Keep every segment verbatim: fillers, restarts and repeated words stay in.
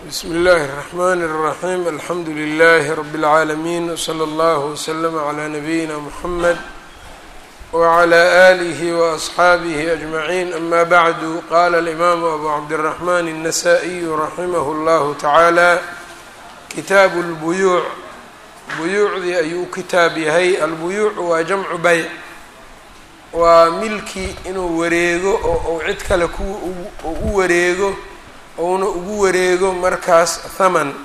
بsم الlh الرحmn الرحيم الحمdu للh رب العاalمين وصلى الله وسلم على نبيina محمد وعلى آله وأصحاaبه أجمعين أmا bعd qال الإmام أbو cبدالرحمن النسائي رحimه الله taعالى kitaaب الbuyuuع buyuucdii ayuu u kitaab yahay. albuyuuc waa jamcu bayc, waa milki inuu wareego oo cid kale ku u wareego ouna ugu wareego markaas thaman.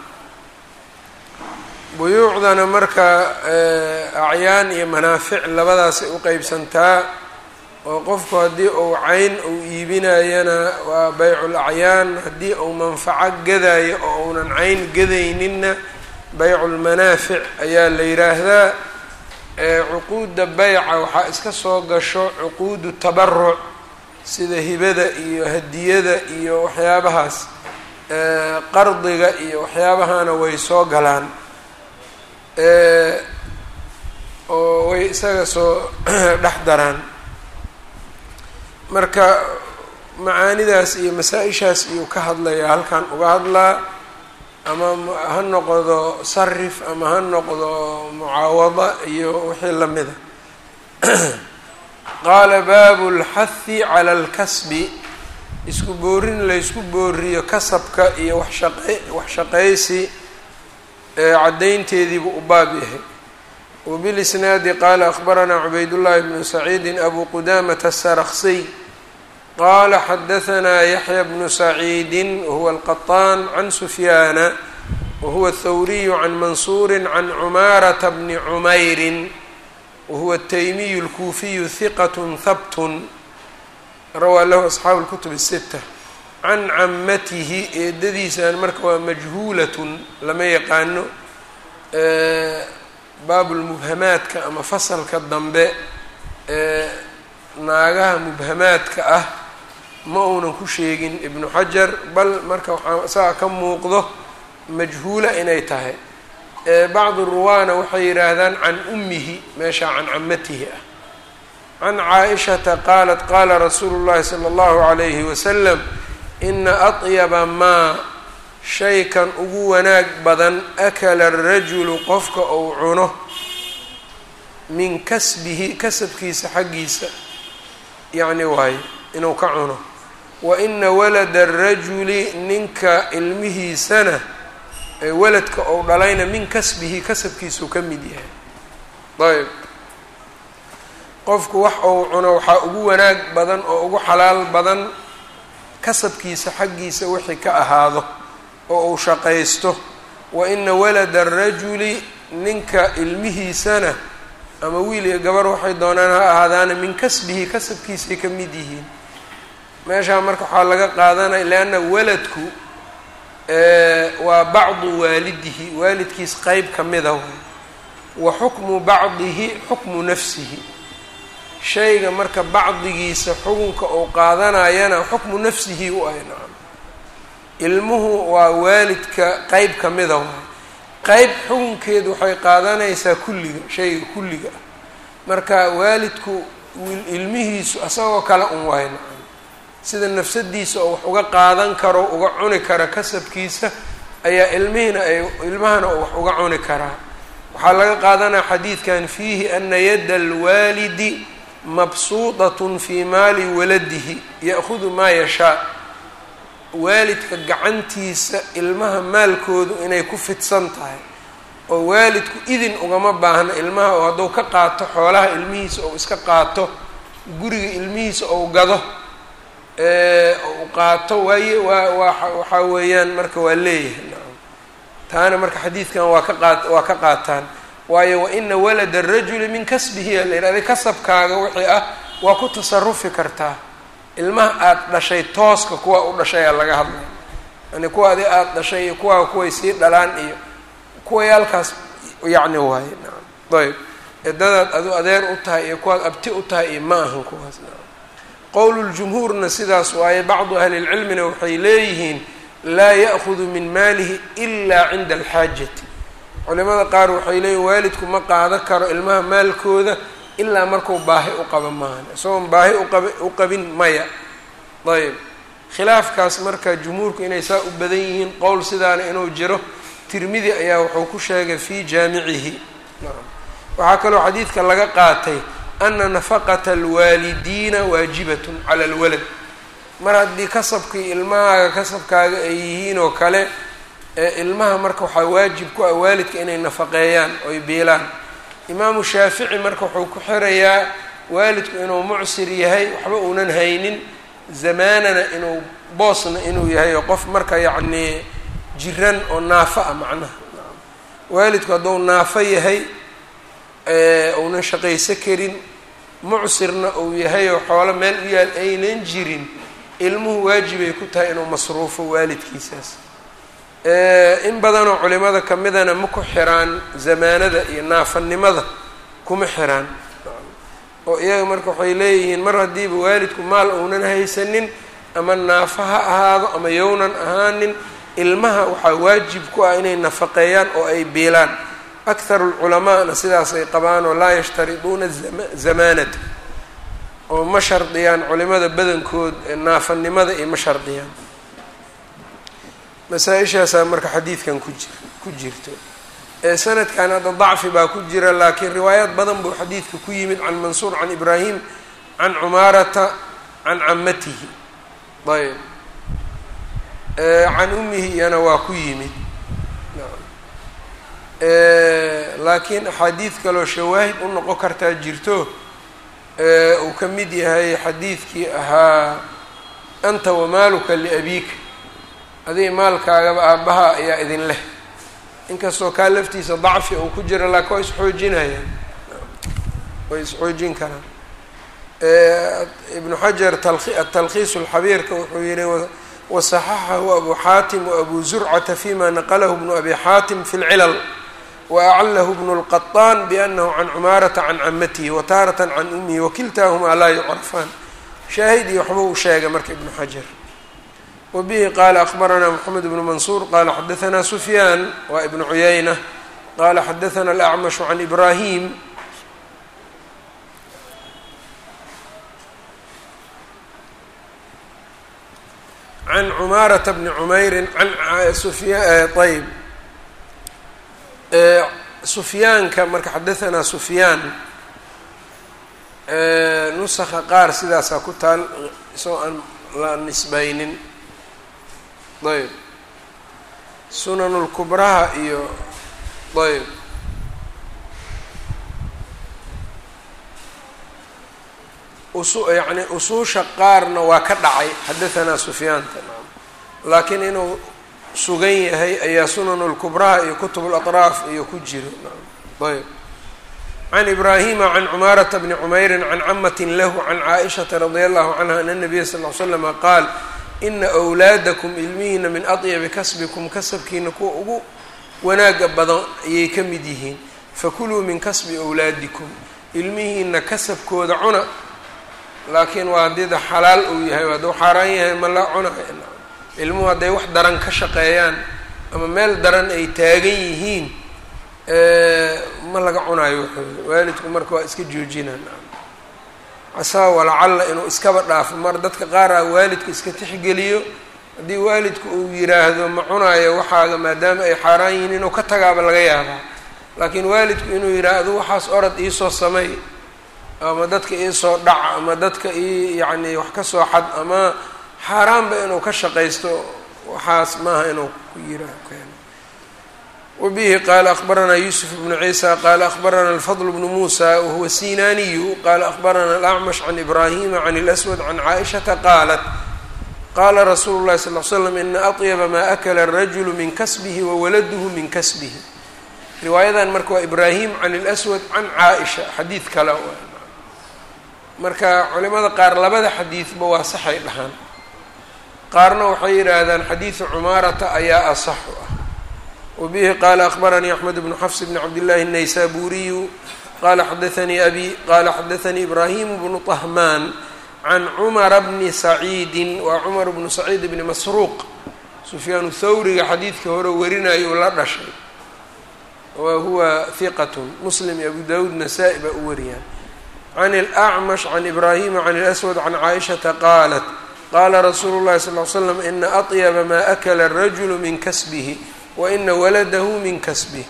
buyuucdana marka acyaan iyo manaafic labadaasay u qeybsantaa, oo qofku haddii uu cayn uu iibinayana waa baycul acyaan, haddii uu manfaco gadayo oo uunan cayn gadayninna baycul manaafic ayaa la yidhaahdaa. cuquudda bayca waxaa iska soo gasho cuquudu tabaruc sida hibada iyo hadiyada iyo waxyaabahaas, qardiga iyo waxyaabahana way soo galaan oo way isaga soo dhex daraan. marka macaanidaas iyo masaa-ishaas iyuu ka hadlayaa, halkan uga hadlaa, ama ha noqdo sarif ama ha noqdo mucaawada iyo wixii lamida. qaala baabu lxahi cala alkasbi, isku boorin laysku booriyo kasabka iyo waxshaqe wax shaqaysi caddaynteediibuu u baab yahay. wabilisnaadi qaala akhbaranaa cubaydullahi bnu saciidin abu qudamata asaraksiy qaala xadahanaa yaxya bnu saciidin wahuwa alqaطaan can sufyaana wahuwa athawriyu can mansuuri can cumaarata bni cumayrin wahuwa ataymiyu alkuufiyu hiqat habtun rawaa lahu asxaabu اlkutub الsita can camatihi. eedadiisan marka waa majhuulatun, lama yaqaano. baabu lmubhamaadka ama fasalka dambe ee naagaha mubhamaadka ah ma uunan ku sheegin ibnu xajar, bal marka waxaa isaga ka muuqdo majhuula inay tahay. bacdu ruwaana waxay yidhaahdaan can ummihi meeshaa can camatihi ah. can caaishata qaalat qaala rasuulu llahi sala allahu calayhi wasalam ina atyaba maa shaykan ugu wanaag badan akala arajulu qofka uu cuno min kasbihi kasabkiisa xaggiisa yacni waayo inuu ka cuno. wa ina walada arajuli ninka ilmihiisana waladka ou dhalayna min kasbihi kasabkiisuu ka mid yahay. ayb qofku wax uu cuno waxaa ugu wanaag badan oo ugu xalaal badan kasabkiisa xaggiisa wixii ka ahaado oo uu shaqaysto. wa ina walada arajuli ninka ilmihiisana ama wiil iyo gabar waxay doonaan ha ahaadaana min kasbihi kasabkiisay ka mid yihiin. meeshaa marka waxaa laga qaadanaya leanna waladku waa bacdu waalidihi, waalidkiis qeyb ka mida way. wa xukmu bacdihi xukmu nafsihi, shayga marka bacdigiisa xukunka uu qaadanayana xukmu nafsihi u ay nacam. ilmuhu waa waalidka qeyb ka mida waay, qeyb xukunkeedu waxay qaadanaysaa kulliga shayga kulliga ah. marka waalidku ilmihiisu asagoo kale un waay nacam, sida nafsadiisa oo wax uga qaadan karo uga cuni kara kasabkiisa ayaa ilmihina ay ilmahana oo wax uga cuni karaa. waxaa laga qaadanaya xadiidkan fiihi ana yadda alwaalidi mabsuudatun fii maali waladihi ya'hudu maa yashaa. waalidka gacantiisa ilmaha maalkoodu inay ku fidsan tahay, oo waalidku idin ugama baahna ilmaha, oo hadduu ka qaato xoolaha ilmihiisa ou iska qaato, guriga ilmihiisa ou gado ou qaato waaye waa waa waxaa weeyaan marka waa leeyahay nacam. taana marka xadiidkan waa ka qaat waa ka qaataan, waayo wa ina walada arajuli min kasbihi la yidhahday kasabkaaga wixii ah waa ku tasarufi kartaa. ilmaha aada dhashay tooska kuwa u dhashayaa laga hadlay, yani kuwa adi aada dhashay iyo kuwaa kuway sii dhalaan iyo kuwayaalkaas yacni waaye nacam. ayb eedadaad adu adeer u tahay iyo kuwaad abti u tahay iyo ma ahan kuwaas nacam. qowluljumhuurna sidaas waaye. bacdu ahli lcilmina waxay leeyihiin laa ya'hudu min maalihi ilaa cinda alxaajati. culimada qaar waxay leeyihin waalidku ma qaadan karo ilmaha maalkooda ilaa markuu baahi u qabo maahan, isagoon baahi uqab u qabin maya. ayb khilaafkaas marka jumhuurku inay saa u badan yihiin qowl sidaana inuu jiro tirmidi ayaa wuxuu ku sheegay fii jaamicihi. waxaa kaloo xadiidka laga qaatay ana nafaqata alwaalidiina waajibatun cala alwalad. mar haddii kasabkii ilmahaaga kasabkaaga ay yihiin oo kale ee ilmaha marka waxaa waajib ku ah waalidka inay nafaqeeyaan oy biilaan. imaamu shaafici marka wuxuu ku xirayaa waalidku inuu mucsir yahay waxba uunan haynin, zamaanana inuu boosna inuu yahay oo qof marka yacnii jiran oo naafo ah macnaha. waalidku hadduu naafo yahay uunan shaqayso karin, mucsirna uu yahay oo xoolo meel u yaal aynan jirin, ilmuhu waajibay ku tahay inuu masruufo waalidkiisaas. in badanoo culimada ka midana ma ku xiraan zamaanada iyo naafanimada kuma xiraan, oo iyaga marka waxay leeyihiin mar haddiiba waalidku maal uunan haysanin ama naafo ha ahaado ama yownan ahaanin, ilmaha waxaa waajib ku ah inay nafaqeeyaan oo ay biilaan. akharu lculamaana sidaas ay qabaan oo laa yashtariduuna zamaanata, oo ma shardiyaan culimada badankood naafanimada iyo ma shardiyaan. masaa-ishaasaa marka xadiidkan ku jir ku jirto. ee sanadkan hadda dacfi baa ku jira, laakiin riwaayaad badan buu xadiidka ku yimid can mansuur can ibraahim can cumaarata can camatihi. ayb can umihi iyana waa ku yimid, laakiin axaadiid kaloo shawaahid u noqon kartaa jirto. uu ka mid yahay xadiidkii ahaa anta wamaaluka liabiika, adiga maalkaagaba aabbaha ayaa idin leh. inkastoo kaa laftiisa dacfi uu ku jira, laakiin waa isxoojinayaan, way isxoojin karaan. ibnu xajar atalkhiis alxabiirka wuxuu yihi wasaxaxahu abu xaatim waabu zurcata fima naqlahu bnu abi xaatim fi lcilal waaclahu bnu lqaطaan bianahu can cumaarata can camatihi wataarata can umihi wakiltaahumaa laa yucrafaan. shaahid iyo waxba uu sheegay marka ibnu xajar. wabihi qaala akbaranaa moxamed bnu mansuur qaala xadaanaa sufyaan waa ibnu cuyayna qaala xadaana alacmashu can ibraahim can cumaarata bni cumeyrin can sufya ayb sufyaanka marka xadaanaa sufyaan nusakha qaar sidaasaa ku taal isoo aan la nisbaynin. ayb sunan lkubraha iyo ayb usu yani usuusha qaarna waa ka dhacay xadaanaa sufyaanta, laakiin inuu sugan yahay ayaa sunan lkubraha iyo kutub laطraaf iyo ku jiro. ayb can ibraahima can cumaarata bni cumeyrin can camatin lahu can caaishata radia allahu canha ana nabiya sal l slama qaal ina wlaadakum ilmihiina min adyabi kasbikum kasabkiina kuwa ugu wanaaga badan ayay ka mid yihiin. fakuluu min kasbi wlaadikum, ilmihiina kasabkooda cuna, laakiin waa haddida xalaal uu yahay, hadduu xaaraan yahay ma la cunayo. ilmuhu hadday wax daran ka shaqeeyaan ama meel daran ay taagan yihiin ma laga cunayo waxooda. waalidku marka waa iska joojinaan, casaa walacalla inuu iskaba dhaafo. mar dadka qaar ah waalidka iska tixgeliyo, haddii waalidku uu yiraahdo ma cunaayo waxaaga maadaama ay xaaraan yihiin inuu ka tagaaba laga yaabaa. laakiin waalidku inuu yidhaahdo waxaas orod iisoo samey, ama dadka iisoo dhac, ama dadka ii yacni wax ka soo xad, ama xaaraanba inuu ka shaqaysto, waxaas maaha inuu ku yiraahdo keeno. wabihi qaala akbaranaa yuusuf bnu ciisa qaala akbarana alfadl bnu muusa wahuwa sinaniyu qaala akbarana alacmash can ibraahima can اlaswad can caaishata qaalat qaala rasuulu llahi sal l slam ina aطyaba maa akala arajulu min kasbihi wawaladuhu min kasbihi. riwaayadan marka waa ibraahim can اlaswad can caaisha, xadiid kale marka culimada qaar labada xadiidba waa saxay dhahaan, qaarna waxay yidhaahdaan xadiidu cumaarata ayaa asaxu ah. wabihi qaala akbaranii axmed bnu xafs bni cabdillahi الnaysaburiyu qaala xadaanii abi qaala xadaanii ibraahimu bnu طahmaan can cumara bni saciidin waa cumar bnu saciid bni masruuq, sufyaanu thawriga xadiidka hore warinayo la dhashay, wa huwa hiqatun, muslim iyo abu dawuud nasaa-i baa u wariyaan. can اlأcmash can ibraahima can اlaswad can caaishata qaalat qaala rasuulu llahi sal ly slam ina aطyaba maa akala الrajulu min kasbihi waina waladahu min kasbih.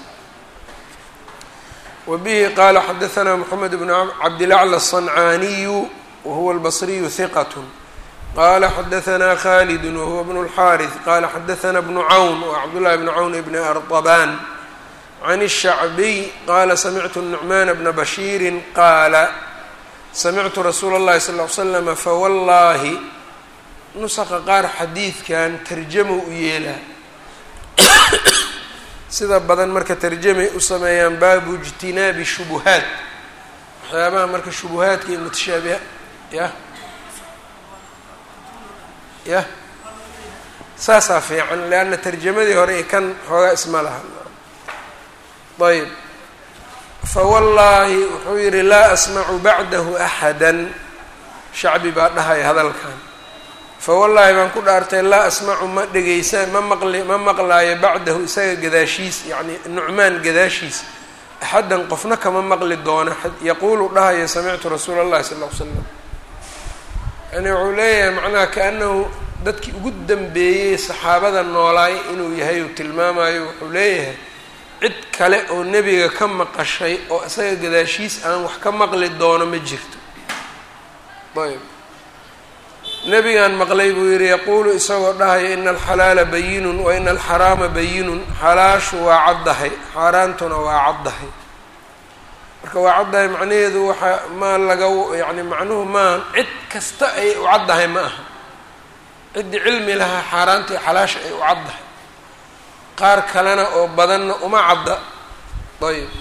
wbihi qala xadaثna mxamed bn cabdilaclى الصنcaaniyu wahuwa اlbصriyu hiqat qala xadaثna khalid wahuwa bn اlxariث qala xadaثna bnu cawn wcabdالlahi bn cawn bn arطban can الshacbiy qala samictu الnucman bna bashiiri qaala samictu rasuula اllahi sal ly slm fawallahi nusaqa qaar xadiidkan tarjamo u yeelaa sida badan marka tarjamay u sameeyaan baabu ijtinaabi shubuhaat waxyaabaha marka shubuhaadka iyo mutashaabiha yah yah saasaa fiican leanna tarjamadii hore ee kan xoogaa isma laha. ayb fawallaahi wuxuu yihi laa asmacu bacdahu axada shacbi baa dhahaya hadalkan fawallaahi baan ku dhaartay laa asmacu ma dhegeysa ma maqli ma maqlaayo bacdahu isaga gadaashiis yacni nucmaan gadaashiis axaddan qofna kama maqli doona yaquulu dhahaya samictu rasuula allahi sala ll ly slam yani wuxuu leeyahay macnaha kaanahu dadkii ugu dambeeyey saxaabada noolaay inuu yahay uu tilmaamayo wuxuu leeyahay cid kale oo nebiga ka maqashay oo isaga gadaashiis aan wax ka maqli doono ma jirto. ayb nebigaan maqlay buu yihi yaquulu isagoo dhahaya ina alxalaala bayinun wa ina alxaraama bayinun xalaashu waa caddahay xaaraantuna waa caddahay. marka waa caddahay macnaheedu waxaa maa laga yani macnuhu maa cid kasta ay u caddahay ma aha ciddii cilmi lahaa xaaraanta iyo xalaasha ay u caddahay qaar kalena oo badanna uma cadda. ayb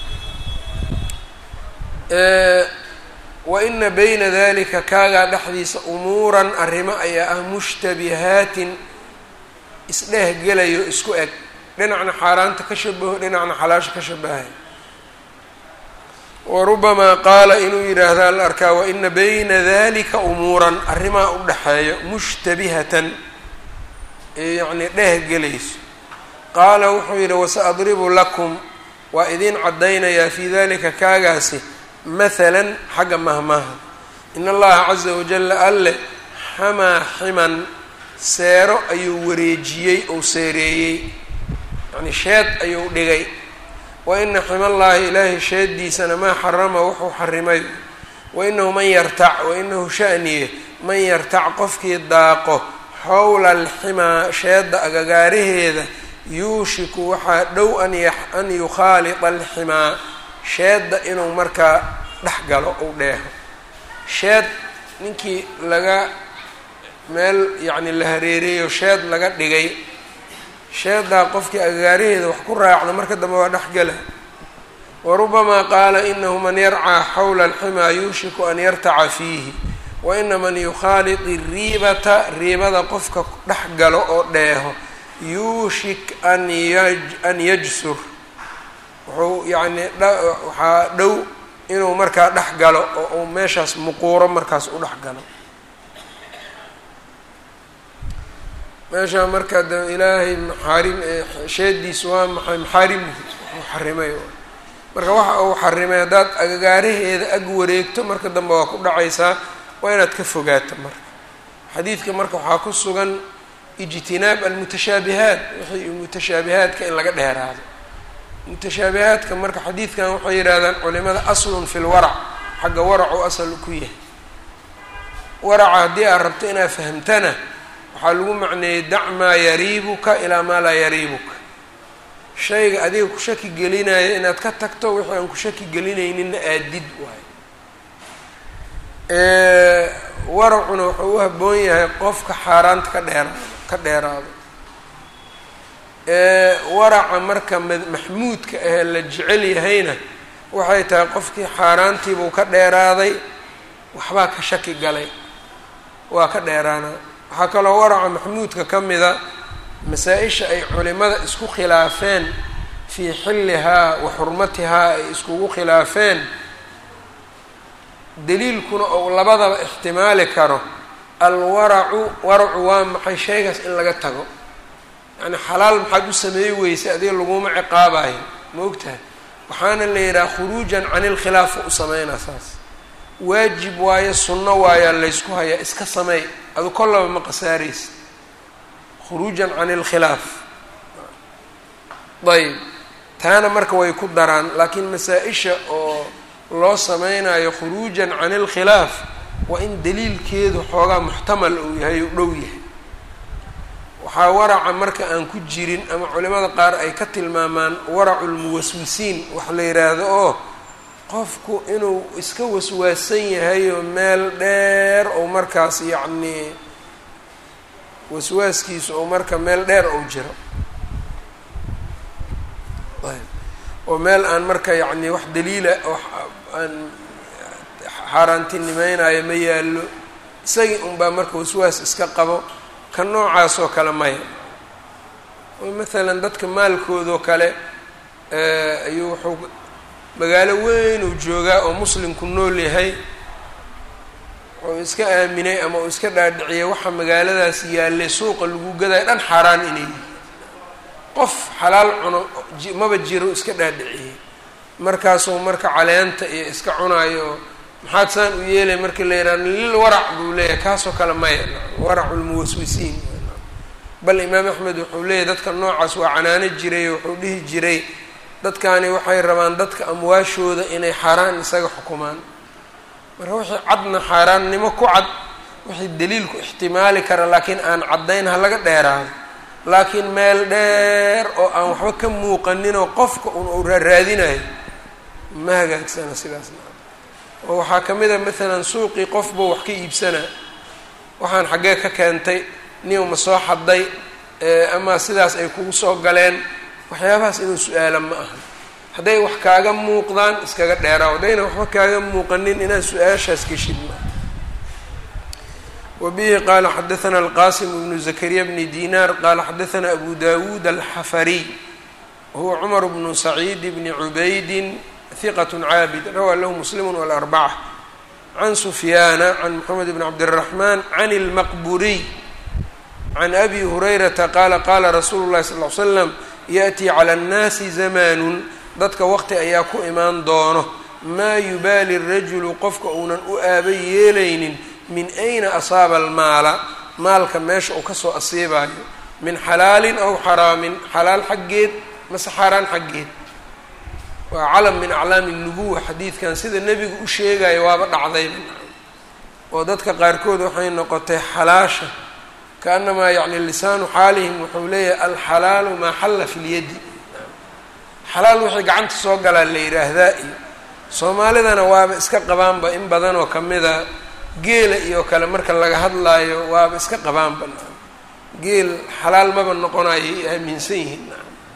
waina bayna dalika kaagaa dhexdiisa umuuran arrimo ayaa ah mushtabihaatin isdheeh gelayo isku eg dhinacna xaaraanta ka shabaho dhinacna xalaasha ka shabahay. warubamaa qaala inuu yidhaahdaa la arkaa waina bayna dalika umuuran arrimaa u dhexeeyo mushtabihatan yacni dheeh gelayso. qaala wuxuu yidhi wasaadribu lakum waa idiin caddaynayaa fii dalika kaagaasi mahalan xagga mahmaha in allaha caza wajalla alle xamaa ximan seero ayuu wareejiyey ou seereeyey yacni sheed ayuu dhigay wa ina ximallaahi ilaahay sheediisana maa xarama wuxuu xarimay wainahu man yartac wainahu sha'niye man yartac qofkii daaqo xowla alximaa sheedda agagaaraheeda yuushiku waxaa dhow an yukhaalita alximaa sheedda inuu markaa dhex galo ou dheeho. sheed ninkii laga meel yacni la hareereeyo sheed laga dhigay sheeddaa qofkii agagaaraheeda wax ku raacda marka dambe waa dhex gala. warubamaa qaala inahu man yarcaa xowla alximaa yuushiku an yartaca fiihi waina man yukhaalit iriibata riibada qofka dhex galo oo dheeho yuushik an an yajsur wuxuu yacni waxaa dhow inuu markaa dhex galo oo uu meeshaas muquuro markaas u dhex galo. meeshaa marka de ilaahay maxaarim sheediisu waa maxay maxaarimuhu wuxuu xarimay marka waxa uu xarimay haddaad agagaaraheeda ag wareegto marka dambe waa ku dhacaysaa waa inaad ka fogaato. marka xadiidka marka waxaa ku sugan ijtinaab almutashaabihaat wixii mutashaabihaadka in laga dheeraado. mutashaabihaadka marka xadiidkan waxay yidhahdaan culimada aslun fi lwarac xagga waracu asal ku yahay. waraca haddii aad rabto inaad fahamtana waxaa lagu macneeyey dac maa yariibuka ilaa maa laa yariibuka shayga adiga ku shaki gelinaya inaad ka tagto wixii aan ku shaki gelinayninna aadid waayo. waracuna wuxuu u habboon yahay qofka xaaraanta ka dheera ka dheeraado. waraca marka maxmuudka ahee la jecel yahayna waxay tahay qofkii xaaraantiibuu ka dheeraaday waxbaa ka shaki galay waa ka dheeraana. waxaa kaloo waraca maxmuudka ka mida masaa-isha ay culimada isku khilaafeen fii xillihaa wa xurmatihaa ay iskugu khilaafeen daliilkuna ou labadaba ixtimaali karo. alwaracu waracu waa maxay shaygaas in laga tago yani xalaal maxaad u sameey weysay adiga laguma ciqaabayo ma ogtahay waxaana la yidhaha khuruujan can ilkhilaafa u sameynaa saas waajib waayo sunno waayaa laysku hayaa iska sameey adu kollaba ma qasaaraysa khuruujan can ilkhilaaf. ayb taana marka way ku daraan, laakiin masaa-isha oo loo sameynayo khuruujan can ilkhilaaf waa in daliilkeedu xoogaa muxtamal uu yahay u dhow yahay. waxaa waraca marka aan ku jirin ama culimada qaar ay ka tilmaamaan waracu lmuwaswisiin wax la yidhaahdo oo qofku inuu iska waswaasan yahay oo meel dheer ou markaas yacnii waswaaskiisu ou marka meel dheer ou jiro oo meel aan marka yacni wax daliila oo aan xaaraantinimeynaayo ma yaallo, isagii unbaa marka waswaas iska qabo. ka noocaas oo kale maya. oo maalan dadka maalkoodoo kale ayuu wuxuu magaalo weyn uu joogaa oo muslimku nool yahay, wuxuu iska aaminay ama uu iska dhaadhiciyay waxa magaaladaas yaallay suuqa lagu gadayo dhan xaaraan inay yihiin. qof xalaal cuno maba jiro iska dhaadhiciyey, markaasuu marka caleenta iyo iska cunaayo maxaad saan u yeelay markii la yidhaha lil warac buu leeyahay. kaasoo kale maya, waracu lmuwaswisiin. bal imaam axmed wuxuu leeyahay dadka noocaas waa canaano jiray, wuxuu dhihi jiray dadkani waxay rabaan dadka amwaashooda inay xaaraan isaga xukumaan. marka wixii cadna xaaraannimo ku cad, wixii daliilku ixtimaali kara laakiin aan caddayn ha laga dheeraado. laakiin meel dheer oo aan waxba ka muuqaninoo qofka un uu raaraadinayo ma hagaagsana sidaasna. oo waxaa ka mid a maalan suuqii qofbuu wax ka iibsanaa, waxaan xaggee ka keentay, nin uma soo xadday ama sidaas ay kugu soo galeen, waxyaabahaas inuu su-aala ma aha. hadday wax kaaga muuqdaan iskaga dheeraa, haddayna waxba kaaga muuqanin inaad su-aashaas geshid ma. wabihi qaala xadaثana alqasim bnu zakariya bni dinar qaala xadaثana abu dawuud alxafariy wahuwa cumar bnu saciid bni cubaydin hiqat caabid rawaa lahu muslim wاlarbaca can sufyaana can moxamed bn cabdالraxman can اlmaqburiy can abi hurayrata qaala qaala rasuulu llahi sal ly slam yaأtii calى اnnaasi zamaanun dadka waqti ayaa ku imaan doono maa yubaali rajulu qofka uunan u aaba yeelaynin min ayna asaaba almaala maalka meesha uu kasoo asiibayo, min xalaalin aw xaraamin, xalaal xaggeed mase xaaraan xaggeed. waa calam min aclaami nubuwa xadiidkan sida nebigu u sheegayo waaba dhacdayba. oo dadka qaarkood waxay noqotay xalaasha kaanamaa yacni lisaanu xaalihim wuxuu leeyahay alxalaalu maa xalla fi lyadi, xalaal wixii gacanta soo galaa la yidhaahdaa. iyo soomaalidana waaba iska qabaanba in badan oo kamida geela iyo kale marka laga hadlaayo waaba iska qabaanba. geel xalaal maba noqonayo aaminsan yihiin.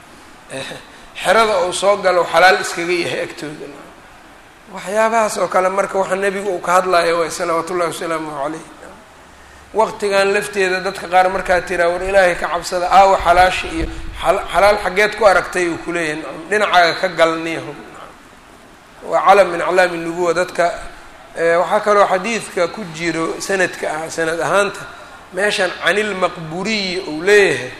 xerada uu soo galo xalaal iskaga yahay agtooda. waxyaabahaas oo kale marka waxa nebigu uu ka hadlayo waay salawaatu ullahi wasalaamuhu calayh. waqtigan lafteeda dadka qaar markaa tiraa war ilaahay ka cabsada aawa xalaasha iyo xalaal xaggeed ku aragtay uu kuleeyahay dhinacaaga ka galniyaho. waa calam min aclaami nubuwa dadka. waxaa kaloo xadiidka ku jiro sanadka ah sanad ahaanta meeshan canilmaqburiyi uu leeyahay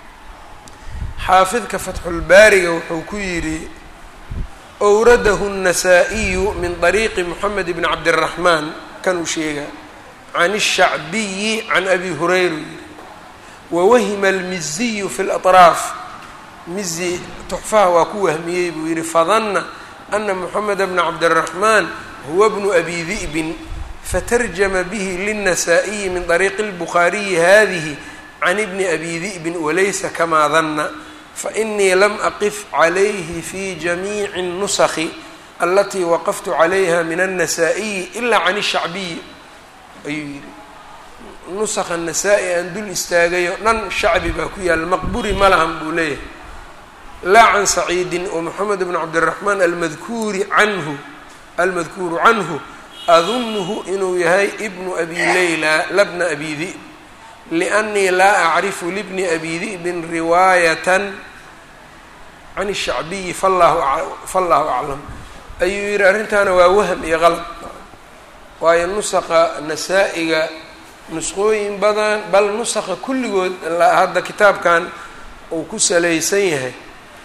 xaafidka fatxulbaariga wuxuu ku yidhi awradahu الnasaa-iyu min طariiqi moxamed bni cabdالraxmaan kanuu sheega can الshacbiyi can abi hurayra yidhi wawahima almiziyu fi اlaطraaf mizi tuxfaha waa ku wahmiyey buu yidhi fadana ana moxamed bna cabdالraxmaan huwa bnu abi di'bin fatarjama bihi lلnasaa-iyi min طariiqi اlbukhaariyi hadihi can ibni abi di'bin walaysa kamaa dana fainii lam aqif calayhi fi jamiici الnusakhi alatii waqaftu calayha min الnasaa-iyi ila can الshacbiyi ayuu yidhi. nusakha nasaa-i aan dul istaagayo dhan shacbi baa ku yaala, maqburi ma lahan buu leeyahay. laa can saciidin wa moxamed bn cabdالraxmaan almadkuuri canhu almadkuuru canhu adunuhu inuu yahay ibnu abi layla labna abi di'b liannii laa acrifu libni abi di'bin riwaayatan can الshacbiyi fallahu fallahu aclam ayuu yihi. arrintaana waa wahm iyo qalb, waayo nusakha nasaa-iga nusqooyin badan bal nusakha kulligood hadda kitaabkan uu ku salaysan yahay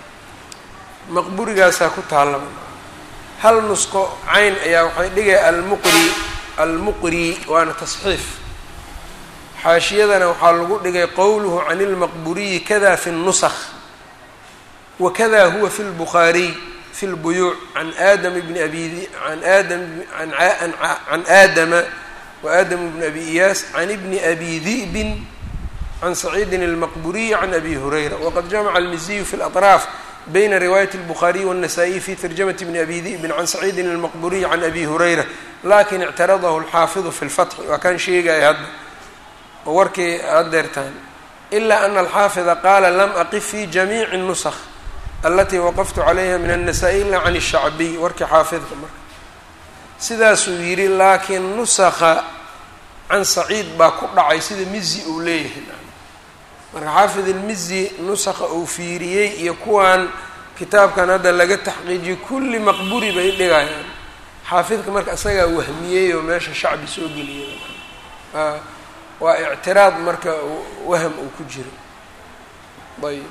maqburigaasaa ku taalaba. hal nusqo cayn ayaa waxay dhigaya almuqri almuqri waana tasxiif xaashiyadana waxaa lagu dhigay qowluhu can اlmaqburiyi kada fi الnusakh wakada huwa fi اlbukhaariy fi اlbuyuuc can aadam bni abi an aadam can aadama وآdم بن أbي إyاas عن بن أbي ذئب عن سعيid المqبuري عن أbي هريرة وqad جمع المزي في الأطراف بين رواية البخاري والنسائي في ترجمة بن أbي ذئب عن سعيid المqبuري عن أbي هريرة lakin اعترضه الحافظ في الفتح waa kan sheegaya hadda oo warkii adeertaan إلا أن الحافظ qاla lm أqف في جميع النسخ التي وqفت عlyha من النسائي إلا عن الشhعبي warkii xaafidka marka sidaasuu yidhi laakiin nusakha can saciid baa ku dhacay sida mizi uu leeyahay marka xaafid ilmizi nusakha uu fiiriyey iyo kuwan kitaabkan hadda laga taxqiijiyey kulli maqburi bay dhigayaan xaafidka marka isagaa wahmiyey oo meesha shacbi soo geliyay waa ictiraad marka waham uu ku jiro ayb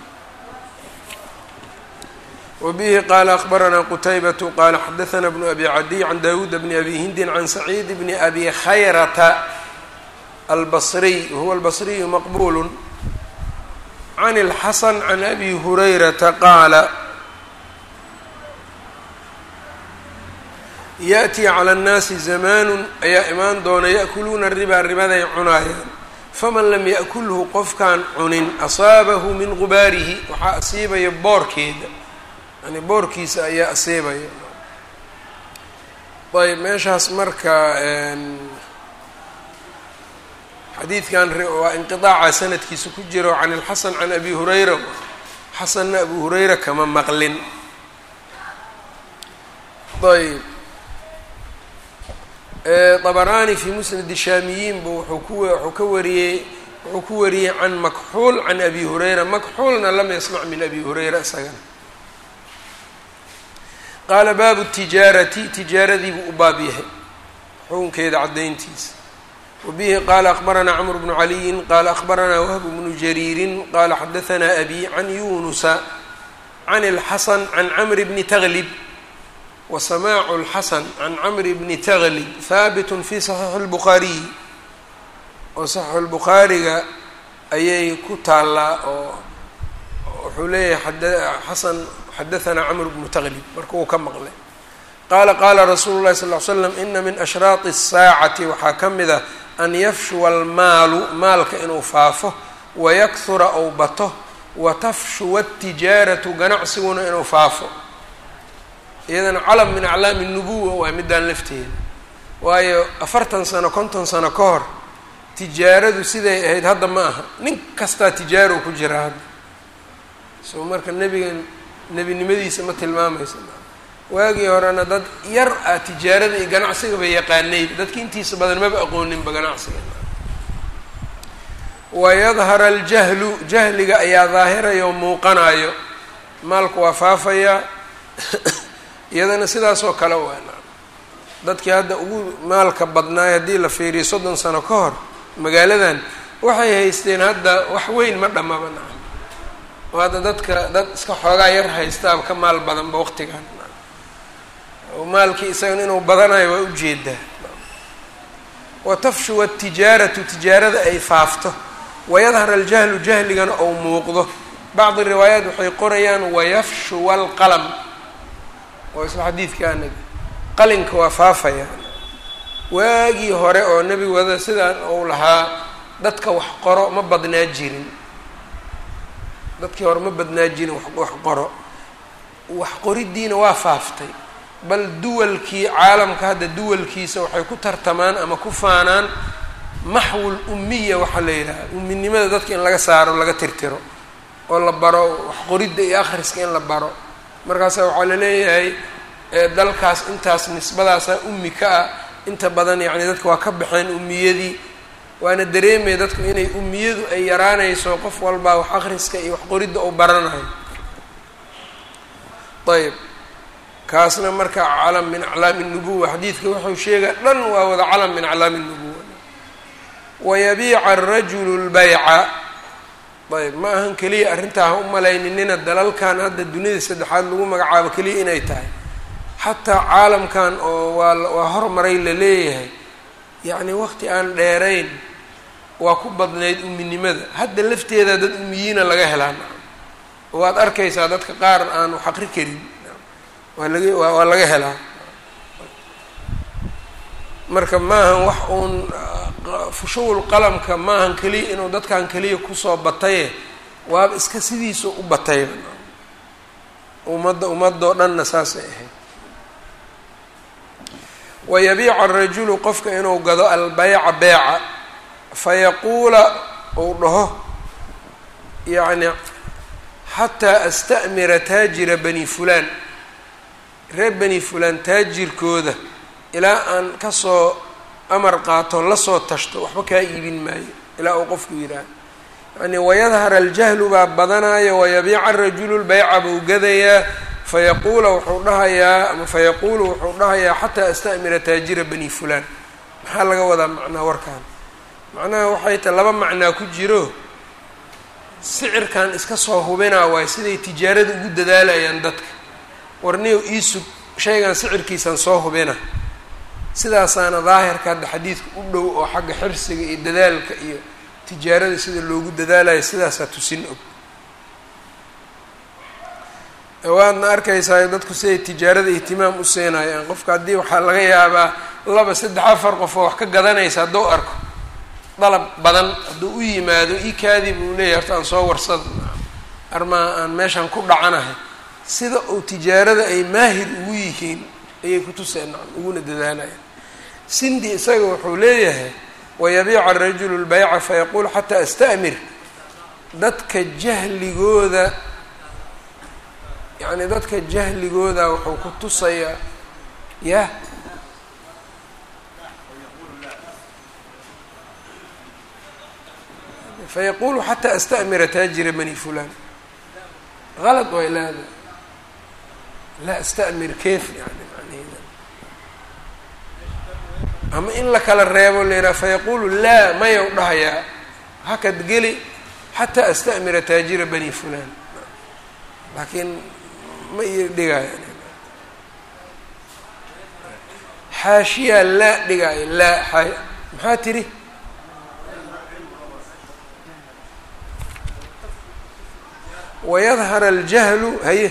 وبه qال أخبرنا qتيبة qال xdثna بن أbي عdي عن dاود بن أbي هind عن سعيد بن أbي خyرة البصري وهو البصري مqبول عن الحسن عن أbي هريرة qاaل يأتي عlى الناasi زمان ayaa imaan doona yأkuluuna الرibا ribaday cunaayaan faman lam yأkulhu qofkaan cunin أصaabahu min غubaarihi waxaa asiibaya boorkeeda yani boorkiisa ayaa asiibaya ayb meeshaas marka xadiidkan waa inqiطaaca sanadkiisa ku jiro can الxasan can abi hurayra xasanna abu hurayra kama maqlin ayb طبراني في مسند الشاamiyiin bu wuxuu ku wuxuu ka wariyey wuxuu ku wariyey can makxuul can abi hurayra makxuulna lam yasmع min abi hurayra isagana qaala baabu tijaarati tijaaradii buu u baab yahay xukunkeeda caddayntiisa wabihi qaala akhbaranaa cmr bnu caliyin qaala akhbaranaa wahb bnu jariirin qaala xadahanaa abi can yunusa can اlxasan can camr bni taglib wasamaacu اlxasan can camri bni taglib haabit fi saxiixi اlbukhaariyi oo saxiixu lbukhaariga ayay ku taallaa oo wuxuu leeyahay xasan xadahanaa camr bnu taglib marka uu ka maqlay qaala qaala rasuulu llahi sal ly slam ina min ashraaqi الsaacati waxaa ka mid a an yafshuwa almaalu maalka inuu faafo wayakhura ou bato watafshuwa اtijaaratu ganacsiguna inuu faafo iyadana calam min aclaami الnubuwa waa midaan lafteeda waayo afartan sano konton sano ka hor tijaaradu siday ahayd hadda ma aha nin kastaa tijaaro ku jira hadda soo marka nebigan nebinimadiisa ma tilmaamaysa waagii horena dad yar ah tijaarada iyo ganacsigaba yaqaanayba dadki intiisa badan maba aqooninba ganacsiga wayadhara aljahlu jahliga ayaa daahiraya oo muuqanayo maalku waa faafayaa iyadana sidaasoo kale waana dadkii hadda ugu maalka badnaay haddii la fiiriyo soddon sano ka hor magaaladan waxay haysteen hadda wax weyn ma dhamaba naca oo hadda dadka dad iska xoogaa yar haystaaba ka maal badanba waqtigan oo maalkii isagana inuu badanayo waa ujeedaa watafshuwa atijaaratu tijaarada ay faafto wayadhar aljahlu jahligana ou muuqdo bacdi riwaayaat waxay qorayaan wayafshuwa alqalam oo isla xadiidka anaga qalinka waa faafaya waagii hore oo nebi wada sidaan uu lahaa dadka wax qoro ma badnaa jirin dadkii hore ma badnaa jirin wax qoro wax qoriddiina waa faaftay bal duwalkii caalamka hadda duwalkiisa waxay ku tartamaan ama ku faanaan maxwul ummiya waxaa la yidhaha umminimada dadka in laga saaro laga tirtiro oo la baro wax qoridda iyo akhriska in la baro markaasa waxaa la leeyahay dalkaas intaas nisbadaasa ummi ka ah inta badan yacni dadka waa ka baxeen ummiyadii waana dareemaya dadku inay ummiyadu ay yaraanayso qof walbaa wax akhriska iyo wax qoridda uu baranayo ayb kaasna marka calam min aclaami الnubuwa xadiidka wuxuu sheega dhan waa wada calam min aclaami الnubuwa wayabiica arajulu اlbayca ayb ma ahan keliya arrintaa ha u malayninina dalalkan hadda duniyada saddexaad lagu magacaabo keliya inay tahay xataa caalamkan oo waa waa hormaray la leeyahay yacni waqti aan dheerayn waa ku badnayd uminimada. hadda lafteeda dad umiyiina laga helaa waad arkaysaa dadka qaar aan wax aqri karin waa laga waa laga helaa. marka maahan wax uun fushuul qalamka maahan keliya inuu dadkan keliya kusoo bataye waaba iska sidiisa u batay ummadda ummadoo dhanna saasay ahayd. wayabiica arajulu qofka inuu gado albayca beeca fayaquula uu dhaho yacni xataa asta'mira taajira bani fulaan reer bani fulaan taajirkooda ilaa aan kasoo amar qaato lasoo tashto waxba kaa iibin maayo ilaa uu qofku yidhaah yani wayadhar aljahlu baa badanaya wayabiica arajulu lbayca buu gadayaa fayaquula wuxuu dhahayaa ama fayaquulu wuxuu dhahayaa xataa asta'mira taajira bani fulaan. maxaa laga wadaa macnaa warkaan? macnaha waxay tahay laba macnaa ku jiro. sicirkan iska soo hubinaa waayo siday tijaarada ugu dadaalayaan dadka. warniyow iisug shaygan sicirkiisan soo hubina. sidaasaana daahirka hadda xadiidka u dhow oo xagga xirsiga iyo dadaalka iyo tijaarada sida loogu dadaalayo sidaasaa tusin og. waadna arkaysaa dadku siday tijaarada ihtimaam u siinayaan. qofka haddii waxaa laga yaabaa laba saddex afar qof oo wax ka gadanaysa hadduu arko dalab badan hadduu u yimaado ii kaadib uu leeyahay horta aan soo warsado armaa aan meeshan ku dhacanahay. sida uu tijaarada ay maahir ugu yihiin ayay kutuseen uguna dadaalayaan. sindi isaga wuxuu leeyahay wayabiica arajulu lbayca fayaquul xataa asta'mir. dadka jahligooda yacni dadka jahligooda wuxuu ku tusayaa yah fayaquulu xataa asta'mira taajira bani fulaan. galad way leedahay laa asta'mir kayf yani macnaheeda ama in la kala reebo la yidhaha fayaquulu laa maya u dhahayaa hakad geli xataa asta'mira taajira bani fulaan. laakiin ma ii dhigaayo xaashiyaa laa dhigaayo laa a maxaa tiri wayadhar aljahlu haye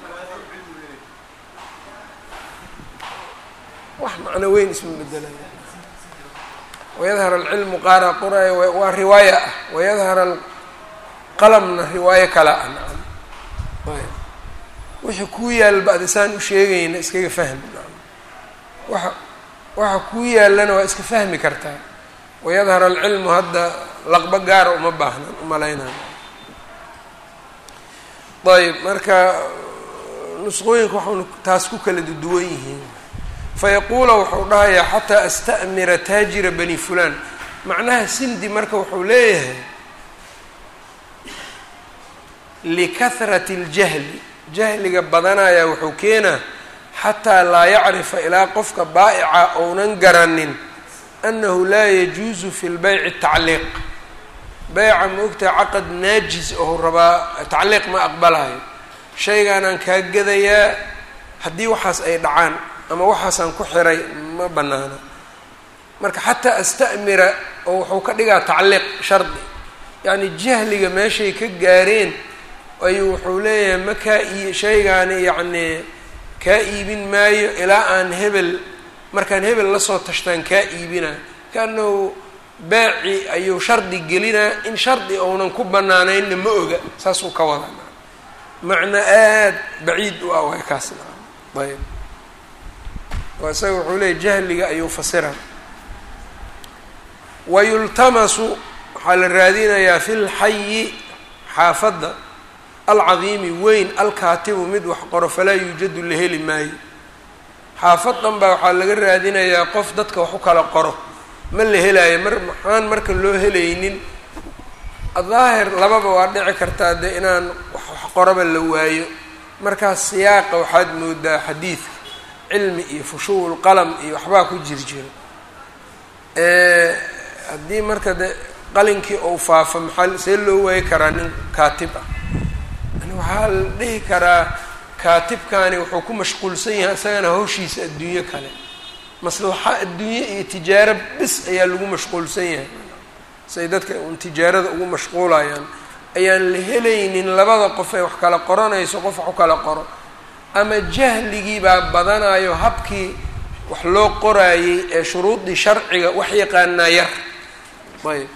wax macno weyn isma bedelaya. wayadhar alcilmu qaara qoraya waa riwaaya ah wayadhar alqalamna riwaayo kala ah nacam wixii kuu yaalba adisaan u sheegayna iskaga fahmi waxa waxa kuu yaallana waa iska fahmi kartaa. wayadhar alcilmu hadda laqba gaara uma baahnan umalaynaya. ayb marka nusqooyinka waxauna taas ku kala duwan yihiin. fayaquula wuxuu dhahayaa xataa asta'mira taajira bani fulaan. macnaha sindi marka wuxuu leeyahay likahrati اljahli jahliga badanaya wuxuu keenaa xataa laa yacrifa ilaa qofka baa'ica ounan garanin annahu laa yajuusu fi lbayci tacliiq. beyca ma ogtaha caqad naajis ou rabaa tacliiq ma aqbalayo. shaygaanaan kaa gadayaa haddii waxaas ay dhacaan ama waxaasaan ku xiray ma banaana. marka xataa asta'mira oo wuxuu ka dhigaa tacliiq shardi. yacni jahliga meeshay ka gaareen ayuu wuxuu leeyahay ma kaa ii shaygaani yacni kaa iibin maayo ilaa aan hebel markaan hebel lasoo tashtaan kaa iibina. kaanahu baaci ayuu shardi gelinaa in shardi ounan ku banaanaynna ma oga saasuu ka wadaa. macno aada baciid u ah waay kaasna ayb waa isaga wuxuu leeyahy jahliga ayuu fasira. wayultamasu waxaa la raadinayaa fi lxayi xaafadda alcadiimi weyn alkaatibu mid wax qoro falaa yuujadu la heli maayo. xaafad dhan baa waxaa laga raadinayaa qof dadka wax u kala qoro ma la helaayo. mar maxaan marka loo helaynin daahir lababa waa dhici kartaa dee inaan wax qoraba la waayo. markaas siyaaqa waxaad moodaa xadiidka cilmi iyo fushuul qalam iyo waxbaa ku jir jiro. haddii marka de qalinkii ou faafo maxaa see loo waayi karaa nin kaatib ah? yani waxaa la dhihi karaa kaatibkani wuxuu ku mashquulsan yahay isagana hawshiisa adduunyo kale maslaxa adduunye iyo tijaaro bis ayaa lagu mashquulsan yahay. say dadka un tijaarada ugu mashquulayaan ayaan la helaynin labada qof ee wax kala qoranayso qof wax u kala qoro ama jahligii baa badanayo habkii wax loo qoraayey ee shuruudii sharciga wax yaqaanaa yar ayb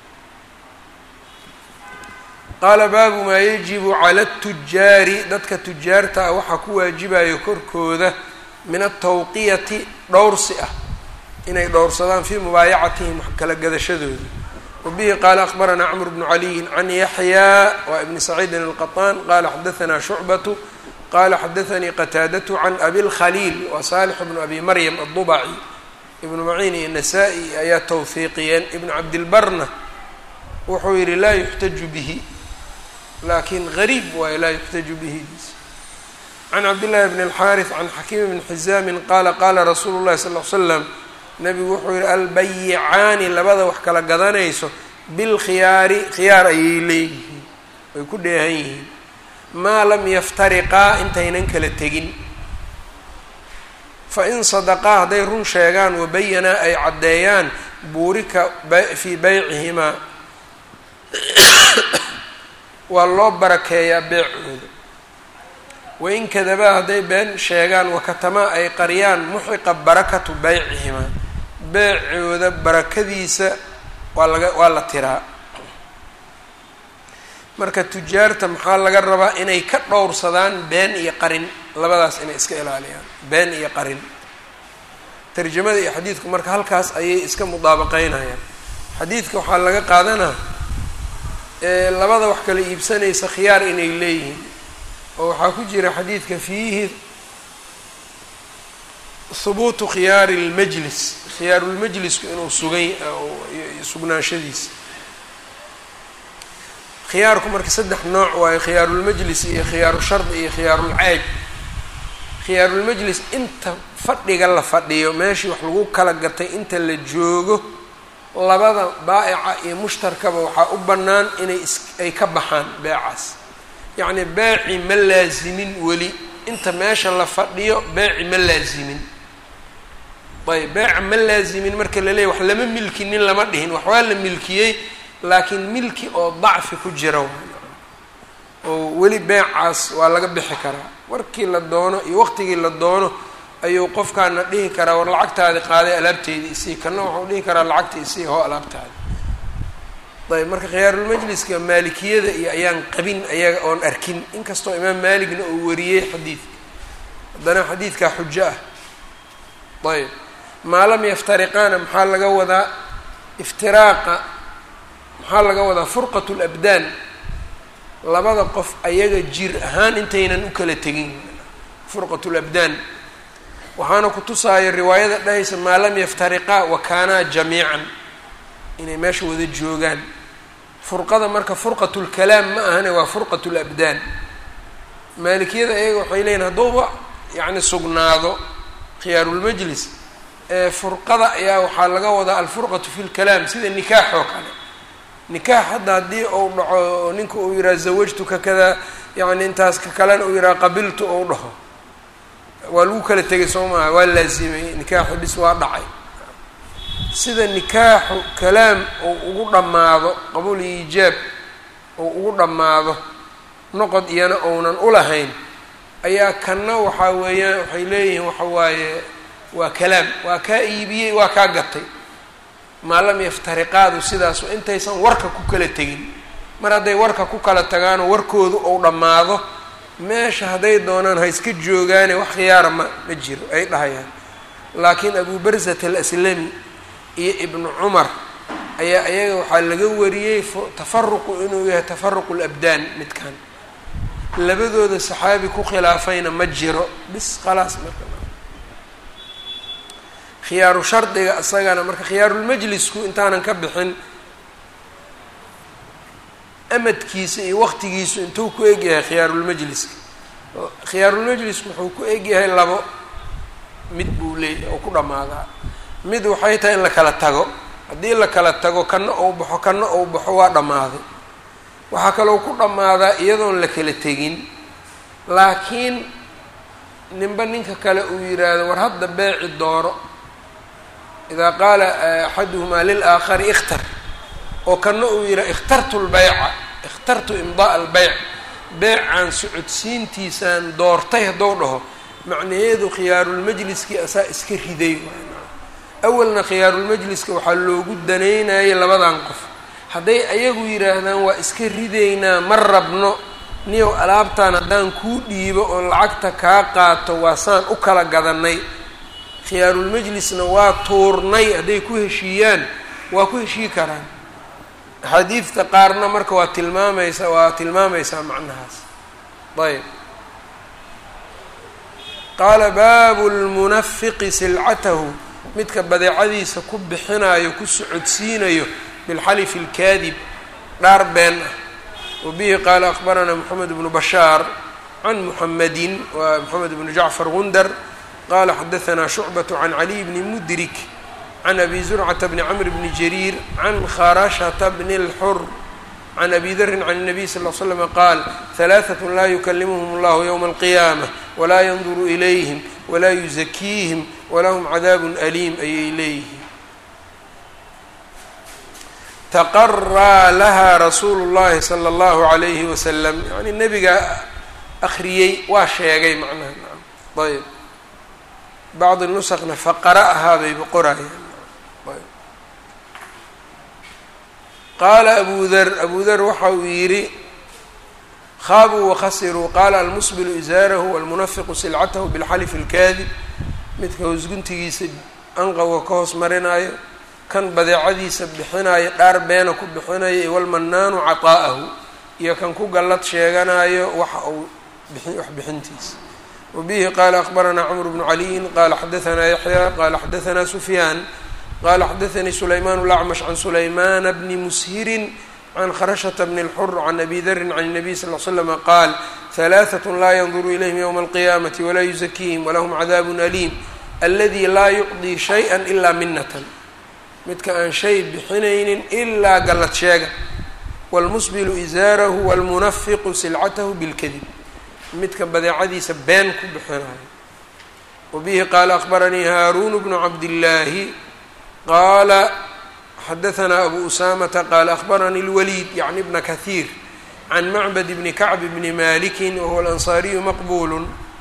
qaala baabu maa yajibu cala atujaari dadka tujaarta ah waxaa ku waajibayo korkooda min altawqiyati dhowrsi ah inay dhowrsadaan fii mubaayacatihim wax kala gadashadooda wabihi qaala akbaranaa cmr bnu caliyin can yaxyaa wa ibni saciidin alqaطaan qaala xadaanaa shucbatu qala xadaanii qataadatu can abi lkhaliil wa saalix bnu abi maryam addubaci ibnu maciin iyo nasaa-i ayaa tawfiiqiyeen ibnu cabdilbarna wuxuu yihi laa yuxtaju bihi laakiin gariib waayo laa yuxtaju bihi can cabdillahi bn اlxaariث can xakiim bn xizaamin qaala qaala rasuulu llahi sal l slam nabigu wuxuu yihi albayicaani labada wax kala gadanayso bilkhiyaari khiyaar ayay leeyihiin way ku dheehan yihiin maa lam yaftariqaa intaynan kala tegin fain sadaqaa hadday run sheegaan wabayanaa ay caddeeyaan buurika fii beycihimaa waa loo barakeeyaa beecooda wain kadabaa hadday been sheegaan wakatamaa ay qariyaan muxiqa barakatu beycihimaa beecooda barakadiisa waa laga waa la tiraa marka tujaarta maxaa laga rabaa inay ka dhowrsadaan been iyo qarin labadaas inay iska ilaaliyaan been iyo qarin tarjamada iyo xadiidku marka halkaas ayay iska mudaabaqeynayaan xadiidka waxaa laga qaadanaa labada wax kala iibsanaysa khiyaar inay leeyihiin oo waxaa ku jira xadiidka fiihi hubuutu khiyaari lmajlis khiyaarulmajlisku inuu sugay sugnaanshadiisa khiyaarku marka saddex nooc waayo khiyaarulmajlis iyo khiyaaru shardi iyo khiyaarulcayb khiyaarulmajlis inta fadhiga la fadhiyo meeshii wax lagu kala gatay inta la joogo labada baa'ica iyo mushtarkaba waxaa u bannaan inay is ay ka baxaan beecaas yacni beeci ma laasimin weli inta meesha la fadhiyo beeci ma laasimin ayb beeca ma laasimin marka la leeyahy wax lama milkinin lama dhihin wax waa la milkiyey laakiin milki oo dacfi ku jira oo weli beecaas waa laga bixi karaa warkii la doono iyo waqtigii la doono ayuu qofkaana dhihi karaa war lacagtaadi qaaday alaabteydii isii kana waxau dhihi karaa lacagta isii hoo alaabtaadi ayb marka khiyaarulmajliska maalikiyada iyo ayaan qabin ayaga oon arkin inkastoo imaam maaligna uu wariyey xadiidka haddana xadiidkaa xujo ah ayb maa lam yaftariqaana maxaa laga wadaa iftiraaqa maxaa laga wadaa furqat labdaan labada qof ayaga jir ahaan intaynan u kala tegin furqat labdaan waxaana ku tusaaya riwaayada dhahaysa maa lam yaftariqaa wakaanaa jamiican inay meesha wada joogaan furqada marka furqat lkalaam ma ahane waa furqat labdaan maalikiyada ayaga waxay leeyihin hadduuba yacni sugnaado khiyaarulmajlis ee furqada ayaa waxaa laga wadaa alfurqatu fi lkalaam sida nikaax oo kale nikaax hadda haddii uu dhaco ninka uu yidhaha zawajtuka kada yacni intaas ka kalena uu yidhaha qabiltu ou dhaho waa lagu kala tegay soo maaha waa laasimay nikaaxu dhis waa dhacay sida nikaaxu kalaam uu ugu dhammaado qabuul iyo iijaab uu ugu dhammaado noqod iyana ounan ulahayn ayaa kanna waxaa weeyaan waxay leeyihiin waxa waaye waa kalaam waa kaa iibiyey waa kaa gatay maa lam yaftariqaadu sidaasu intaysan warka ku kala tegin mar hadday warka ku kala tagaanoo warkoodu ou dhammaado meesha hadday doonaan ha iska joogaane wax khiyaara ma ma jiro ay dhahayaan laakiin abu barzat alaslami iyo ibnu cumar ayaa iyaga waxaa laga wariyey tafaruqu inuu yahay tafaruqu labdaan midkan labadooda saxaabi ku khilaafayna ma jiro bis khalaas marka khiyaaru shardiga isagana marka khiyaarulmajlisku intaanan ka bixin amadkiisa iyo waqtigiisu intuu ku egyahay khiyaarulmajliska khiyaarulmajlisku wuxuu ku egyahay labo mid buu leeyahay oo ku dhammaadaa mid waxay tahay in la kala tago haddii la kala tago kana ou baxo kana ou baxo waa dhammaaday waxaa kaloo ku dhammaadaa iyadoon la kala tegin laakiin ninba ninka kale uu yidhaahdo war hadda beeci dooro idaa qaala axaduhumaa lilaakhari ikhtar oo kana uu yidhaha ikhtartu lbayca ikhtartu imdaa albeyc beecaan socodsiintiisaan doortay haddou dhaho macnaheedu khiyaarulmajliskii asaa iska riday awalna khiyaarulmajliska waxaa loogu danaynayay labadan qof hadday ayagu yidhaahdaan waa iska ridaynaa ma rabno niyow alaabtaan haddaan kuu dhiibo oon lacagta kaa qaato waa saan u kala gadanay khiyaarulmajlisna waa tuurnay hadday ku heshiiyaan waa ku heshii karaan axaadiidta qaarna marka waa tilmaamaysa waa tilmaamaysaa macnahaas ayb qaala baabu lmunafiqi silcatahu midka badeecadiisa ku bixinayo ku socodsiinayo bilxalifi اlkaadib dhaar been ah wabihi qaala akbaranaa moxamed bnu bashaar can muxamedin wa moxamed bnu jacfar gundar qala xadaanaa shucbaة can caliy bni mudrik can abi zurcata bni camr bni jariir can kharashata bni اlxur can abi darin can الnabiy sal ll ly slm qaal halaaثaة laa yukalimuhum اllahu ywma اlqiyaamة walaa yanduru ilayhim walaa yuzakiihim walahum cadaab aliim ayay leeyihiin taqaraa laha rasuulu اllahi salى اllahu عalayhi wasalam yani nebigaa akriyey waa sheegay macnaha ayb bacdi nusakna faqara'ahaa bay boqorayaan qaala abu dar abu dar waxa uu yidhi khaabuu wakhasiruu qaala almusbilu izaarahu walmunafiqu silcatahu bilxalifi اlkaadib midka hoosguntigiisa anqawga ka hoos marinayo kan badeecadiisa bixinayo dhaar beena ku bixinayo iwalmanaanu caطaa'ahu iyo kan ku gallad sheeganayo waxa uu wax bixintiisa wabihi qaala akbaranaa cmr bnu caliyin qaala xadaanaa yaxya qaala xadaanaa sufyaan qala xadaanii sulayman lacmash can sulaymana bni mushirin can kharashata bni اlxur can abi darin can الnabiy sal l slama qaal halaaثaة laa yanduru ilayhim ywma alqiyaamati walaa yuzakiihim walahum cadaab aliim aladi laa yucdii shayئa ilaa minatan midka aan shay bixinaynin ilaa gallad sheega wاlmusbilu izaarahu wاlmunafiqu silcatahu bilkadib midka badeecadiisa been ku bixinayo wabihi qaala akbaranii haaruun bnu cabdillaahi qaala xadaanaa abu usaamata qaala akbaranii اlwaliid yacni bna kahiir can macbad bni kacb bni maliki wahuwa alansaariyu maqbulu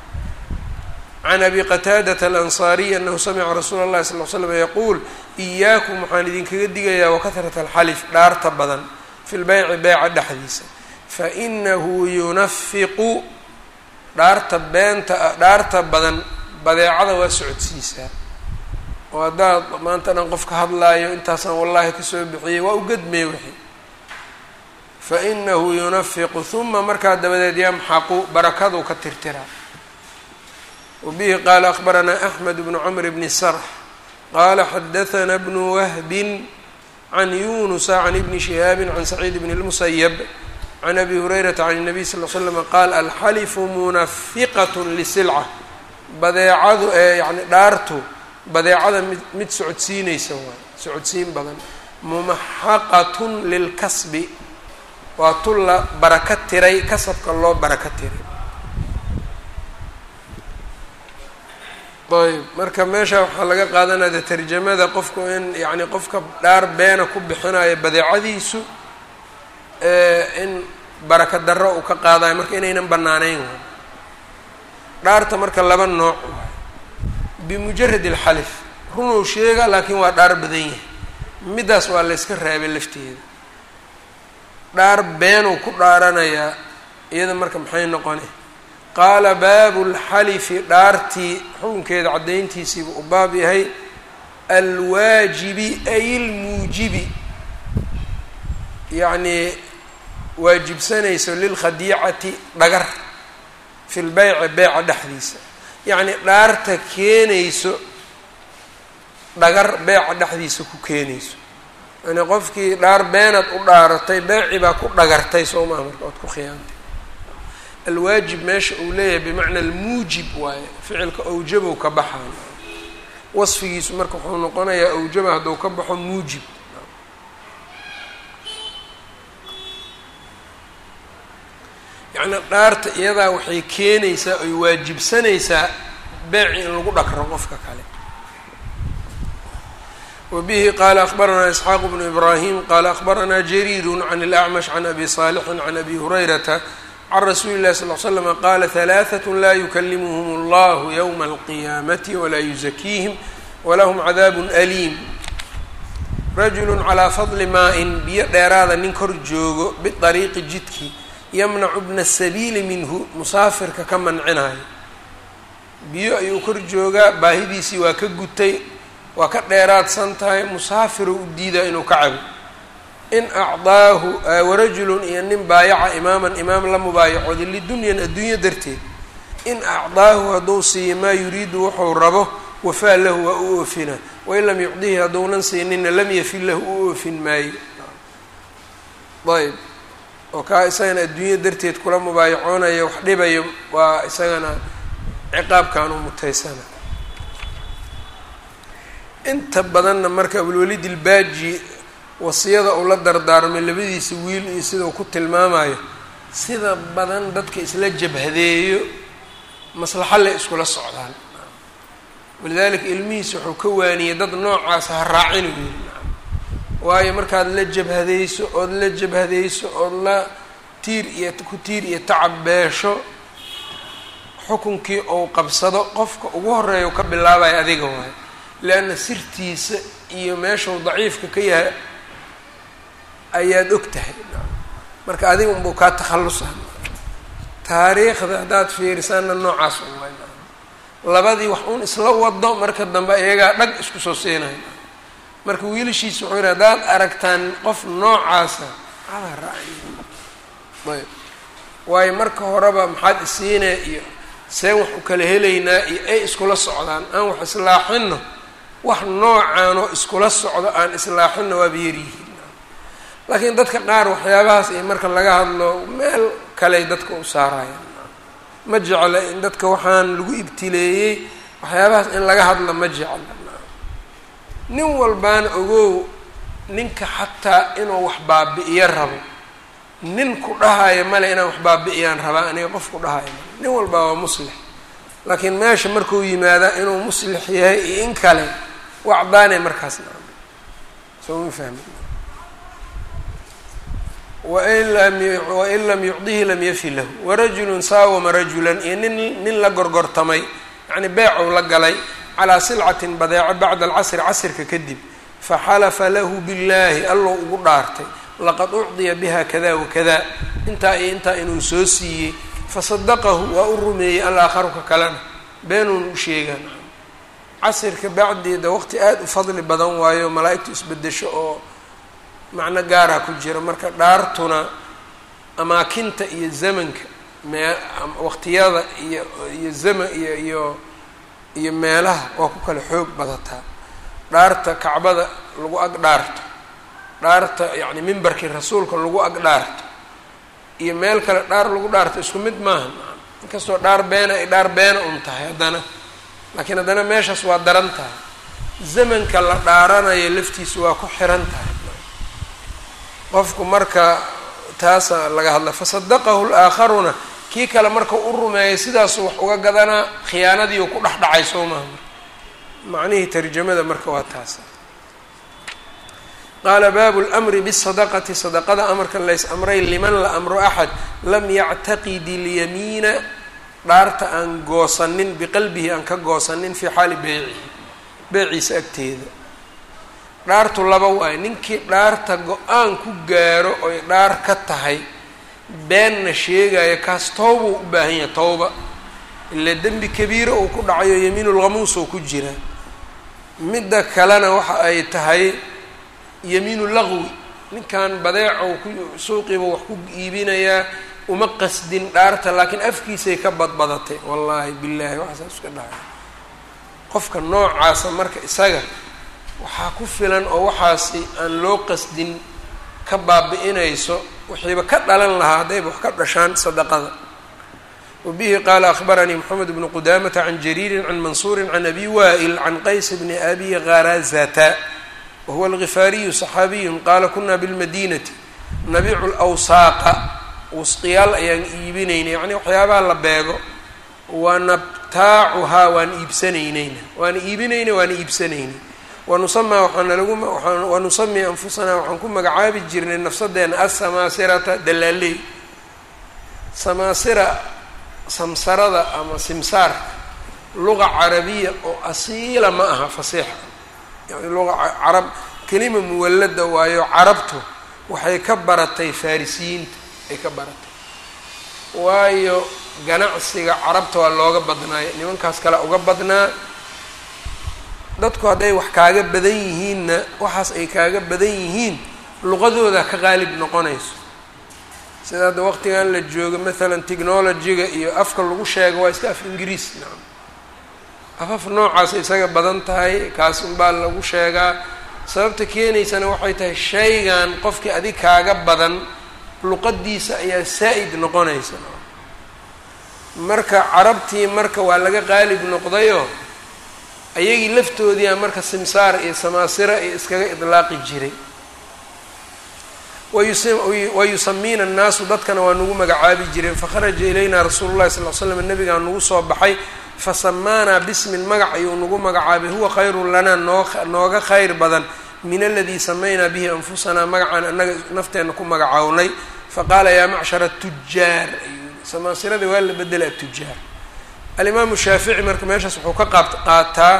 can abi qataadata alansaariy anahu samica rasuula اllahi sal l slam yaquul iyaakum waxaan idinkaga digayaa wakahrata alxalif dhaarta badan fi lbeyci beyca dhexdiisa fainahu yunafiqu dhaarta beenta dhaarta badan badeecada waa socodsiisaa oo haddaad maanta dhan qof ka hadlaayo intaasaan wallaahi kasoo bixiyey waa u gedmey wixii fainahu yunafiqu huma markaa dabadeed yamxaqu barakaduu ka tirtiraa wabihi qaala akbaranaa axmed bnu camr bni sarx qaala xadaanaa bnu wahbin can yunusa can ibni shihaabin can saciid bni اlmusayab can abi hurayrata can الnabiy sal l slm qaal alxalifu munafiqat lisilca badeecadu ee yani dhaartu badeecada mid mid socodsiinaysa waay socodsiin badan mumaxaqatun lilkasbi waa tu la baraka tiray kasabka loo baraka tiray ayb marka meesha waxaa laga qaadanaya tarjamada qofku in yani qofka dhaar beena ku bixinayo badeecadiisu in baraka darro uu ka qaadayo marka inaynan banaaneyn waay dhaarta marka laba nooc waay bimujarad alxalif runuu sheega laakiin waa dhaar badan yahay middaas waa layska reebay lafteeda dhaar beenuu ku dhaaranayaa iyada marka maxay noqone qaala baabu lxalifi dhaartii xukunkeeda caddayntiisiibu u baab yahay alwaajibi ay ilmuujibi yacnii waajibsanayso lilkhadiicati dhagar fi lbeyci beyca dhexdiisa yacni dhaarta keenayso dhagar beyca dhexdiisa ku keenayso yani qofkii dhaar beenad u dhaaratay beeci baa ku dhagartay soo maha marka ood ku khiyaantay alwaajib meesha uu leeyahay bimacna almuujib waaye ficilka awjabow ka baxaan wasfigiisu marka wuxuu noqonayaa awjaba hadduu ka baxo muujib yacni dhaarta iyadaa waxay keenaysaa oy waajibsanaysaa beeci in lagu dhakro qofka kale وبه qال أخبرنا إسحاq بن إبراهيم qال أخبرنا جرير عن الأعمش عن أبي صالح عن أبي هريرة عن رsuuل الlhi صلى اه عليه وسلم qال ثلاثة لا يكلمهم الله يوم القيامة ولا يزكيهم ولهم عذاب أليم رجل عlى فضل maaء biyo dheeraada nin kor joogo بطريqi jidki ymنc بن السبيل minhu musaafirka ka mancinayo biyo ayuu kor joogaa baahidiisii waa ka gutay waa ka dheeraadsan tahay musaafir u diidaa inuu ka cabo in acdaahu warajulun iyo nin baayaca imaaman imaam la mubaayacooday lidunyan adduunyo darteed in acdaahu hadduu siiyo maa yuriidu wuxuu rabo wafaa lahu waa u oofina wain lam yucdihi hadduunan siinina lam yafin lahu u oofin maayo ayb oo kaa isagana adduunyo darteed kula mubaayacoonaya wax dhibayo waa isagana ciqaabkaanu mutaysana inta badanna marka abulwaliid ilbaaji wasiyada uu la dardaarmay labadiisa wiil iyo sida uu ku tilmaamayo sida badan dadka isla jabhadeeyo maslaxo le iskula socdaan walidaalika ilmihiisa wuxuu ka waaniyey dad noocaas ha raacin u yiri waayo markaad la jabhadayso ood la jabhadayso ood la tiir iyo ku tiir iyo tacab beesho xukunkii uu qabsado qofka ugu horeeya ka bilaabaya adiga waayo leanna sirtiisa iyo meeshuu daciifka ka yahay ayaad og tahay marka adiga unbuu kaa takhallusa taariikhda haddaad fiirisaana noocaas unway labadii wax uun isla wado marka dambe iyagaa dhag isku soo siinayo marka wiilashiisa wuxuu yihi haddaad aragtaan qof noocaasa adaa raaciy ayb waayo marka horeba maxaad isiinee iyo seen wax u kala helaynaa iyo ay iskula socdaan aan wax islaaxino wax noocaanoo iskula socdo aan islaaxinna waaba yaryihiin laakiin dadka qaar waxyaabahaas iyo marka laga hadlo meel kaley dadka u saarayaan ma jecla in dadka waxaan lagu ibtileeyey waxyaabahaas in laga hadlo ma jecla nin walbaana ogow ninka xataa inuu wax baabi'iyo rabo nin ku dhahayo male inaan wax baabi'iyaan rabaa aniga qof ku dhahayo male nin walbaa waa muslix laakiin meesha markuu yimaada inuu muslix yahay iyo in kale wacdaanay markaas naam soo ma fahmi wain lam wain lam yucdihi lam yafi lahu warajulun saawama rajulan iyo nin nin la gorgortamay yacni beecow la galay calaa silcatin badeeco bacda alcasri casrka kadib faxalafa lahu billaahi allou ugu dhaartay laqad ucdiya biha kada wakada intaa iyo intaa inuu soo siiyey fasadaqahu waa u rumeeyey alaakharuka kalena beenuun u sheegaan casirka bacdeeda waqti aada u fadli badan waayo malaa'igtu isbedesho oo macno gaara ku jira marka dhaartuna amaakinta iyo zamanka mee waqtiyada iyo iyo zaman iyo iyo iyo meelaha waa ku kala xoog badataa dhaarta kacbada lagu ag dhaarto dhaarta yacni mimbarkii rasuulka lagu ag dhaarto iyo meel kale dhaar lagu dhaarto isku mid maaha inkastoo dhaar beena ay dhaar beena un tahay haddana laakiin haddana meeshaas waa daran tahay zamanka la dhaaranayo laftiisa waa ku xiran tahay qofku marka taasa laga hadla fasadaqahu laakharuna kii kale marka u rumeeyay sidaasu wax uga gadanaa khiyaanadii uu ku dhex dhacay soo maha macnihii tarjamada marka waa taasa qaala baabu lmri bisadaqati sadaqada amarka lays amray liman la amro axad lam yactaqid ilyamiina dhaarta aan goosanin biqalbihi aan ka goosanin fii xaali beycihi beeciisa agteeda dhaartu laba waayo ninkii dhaarta go-aan ku gaaro oy dhaar ka tahay beenna sheegaya kaas tooba u baahan yahay tooba ilaa dembi kabiira uu ku dhacayo yamiinulghamuus oo ku jira midda kalena waxa ay tahay yamiinu lagwi ninkan badeecow ku suuqiiba wax ku iibinayaa uma qasdin dhaarta laakiin afkiisay ka badbadatay wallaahi billaahi waxaasaa iska dhacay qofka noocaasa marka isaga waxaa ku filan oo waxaasi aan loo qasdin ka baabi'inayso wixiiba ka dhalan lahaa haddayba wax ka dhashaan sadaqada wabihi qaala akhbaranii moxamed bnu qudaamata can jariirin can mansuurin can abi waa'il can qays bni abi gharazata wahuwa algifaariyu saxaabiyun qaala kunaa bilmadinati nabicu lawsaaqa wasqiyaal ayaan iibinaynay yacni waxyaabaha la beego wanabtaacuhaa waan iibsanaynayna waana iibinaynay waana iibsanaynay wanusamaa waxaana lagu wanusami anfusanaa waxaan ku magacaabi jirnay nafsadeena asamaasirata dalaaley. samaasira samsarada ama simsaarka luqa carabiya oo asiila ma aha fasiixa, yani luqa carab kelima muwallada waayo carabtu waxay ka baratay farisiyiinta ay ka baratay, waayo ganacsiga carabta waa looga badnaay, nimankaas kale uga badnaa. dadku hadday wax kaaga badan yihiinna waxaas ay kaaga badan yihiin luqadooda ka qaalib noqonayso. sida hadda waqtigan la joogo maalan technology-ga iyo afka lagu sheego waa iska af ingiriis, nacam afaf noocaas isaga badan tahay, kaas unbaa lagu sheegaa. sababta keenaysana waxay tahay shaygan qofkii adig kaaga badan luqadiisa ayaa saa-id noqonaysa. marka carabtii marka waa laga qaalib noqdayoo ayagii laftoodiia marka simsaar iyo samaasira iyo iskaga idlaaqi jiray. wayusamiina annaasu dadkana waa nagu magacaabi jireen. fakharaja ilayna rasuulu llahi sal l slam nabigaa nagu soo baxay fasamaanaa bismin magac ayuu nagu magacaabay huwa khayrun lanaa noo nooga khayr badan min aladii samaynaa bihi anfusanaa magacaan annaga nafteenna ku magacawnay. faqaala yaa macshara atujaar, samaasiradii waa la bedela atujaar. alimaamu shaafici marka meeshaas wuxuu ka qaab qaataa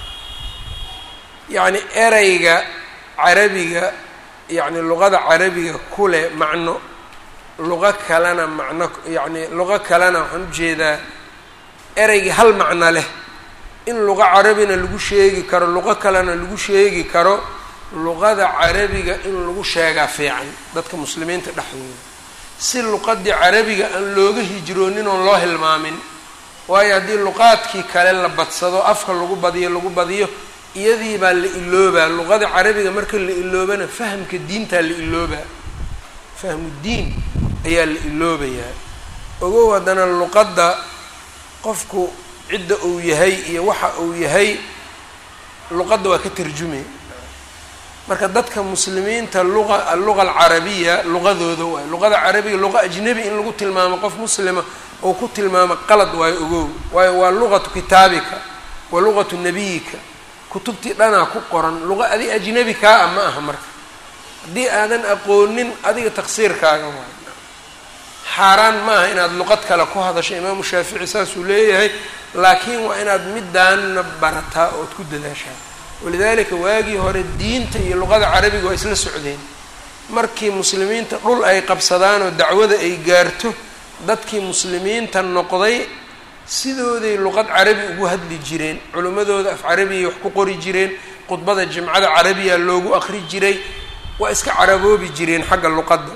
yacni ereyga carabiga yacni luqada carabiga kule macno luqo kalena macno yacni luqo kalena waxaan ujeedaa ereygii hal macno leh in luqa carabina lagu sheegi karo luqo kalena lagu sheegi karo. luqada carabiga in lagu sheegaa fiican dadka muslimiinta dhexdooda, si luqadii carabiga aan looga hijroonin oon loo hilmaamin. waayo haddii luqaadkii kale la badsado afka lagu badiyo lagu badiyo iyadii baa la iloobaa. luqada carabiga marka la iloobana fahamka diintaa la iloobaa, fahmu diin ayaa la iloobayaa. ogow haddana luqadda qofku cidda uu yahay iyo waxa uu yahay luqadda waa ka tarjumay. marka dadka muslimiinta luqa alluqa alcarabiya luqadooda waay. luqada carabiga luqa ajnabi in lagu tilmaamo qof muslima oo ku tilmaamo qalad waayo ogow, waayo waa luqatu kitaabika wa luqatu nabiyika, kutubtii dhanaa ku qoran. luqa adi ajnabi kaa ah ma aha. marka haddii aadan aqoonin adiga taqsiirkaaga waayo. xaaraan ma aha inaad luqad kale ku hadasho, imaamu shaafici saasuu leeyahay, laakiin waa inaad midaanna barataa ood ku dadaashaa. walidaalika waagii hore diinta iyo luqada carabiga waa isla socdeen. markii muslimiinta dhul ay qabsadaan oo dacwada ay gaarto, dadkii muslimiinta noqday sidooday luqad carabi ugu hadli jireen, culimmadooda af carabiyay wax ku qori jireen, khudbada jimcada carabiya loogu akri jiray, waa iska caraboobi jireen xagga luqadda.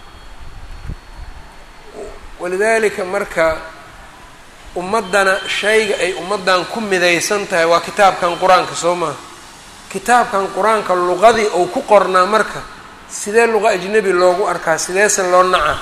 walidaalika marka ummaddana shayga ay ummaddan ku midaysan tahay waa kitaabkan qur-aanka soo maha. kitaabkan qur-aanka luqadii uu ku qornaa marka sidee luqa ajnabi loogu arkaa, sideese loo naca.